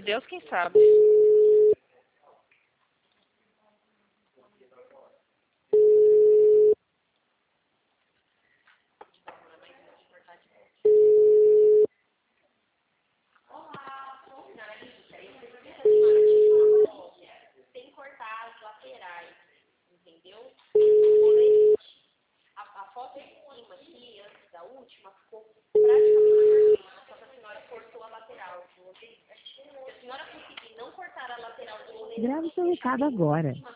Deus quem sabe. Sem cortar as laterais, entendeu? Colete. A foto de cima aqui, antes da última, ficou praticamente perfeita, só que a senhora cortou a lateral. Se a senhora conseguir não cortar a lateral do colete, Grave seu recado agora.